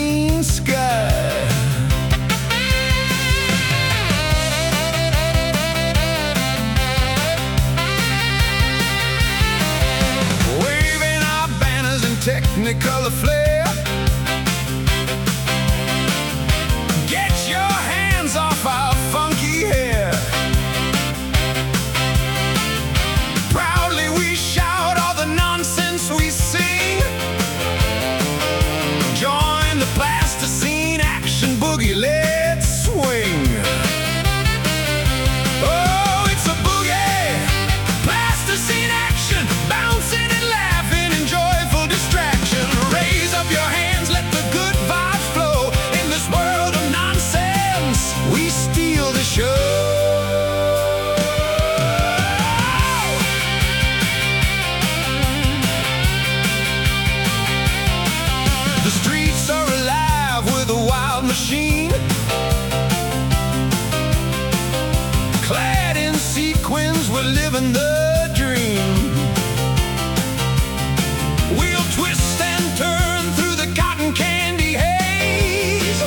serpentine sky. Waving our banners in Technicolor flare. Get your hands off our funky hair. Proudly we shout all the nonsense we sing. Join the plasticine action boogie, let's swing. Oh, it's a boogie, plasticine action, bouncing and laughing in joyful distraction. Raise up your hands, let the good vibes flow. In this world of nonsense, we steal the show. The streets are alive with a wild machine, clad in sequins, we're living the dream. We'll twist and turn through the cotton candy haze.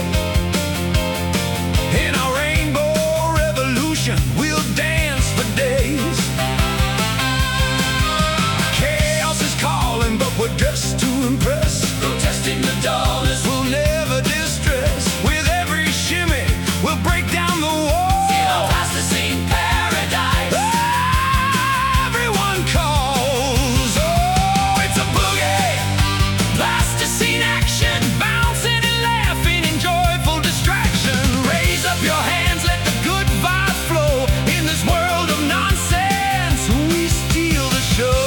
In our rainbow revolution, we'll dance for days. Chaos is calling, but we're dressed to impress. Protesting the dullness will never distress. With every shimmy, we'll break down the wall. In a plasticine paradise, everyone calls. Oh, it's a boogie, plasticine action, bouncing and laughing in joyful distraction. Raise up your hands, let the good vibe flow. In this world of nonsense, we steal the show.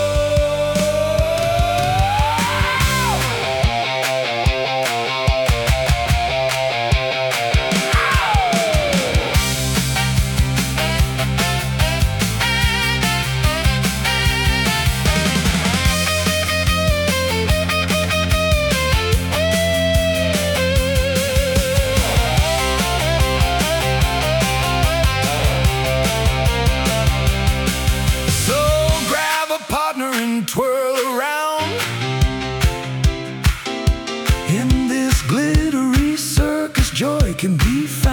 So grab a partner and twirl around. In this glittery circus, joy can be found.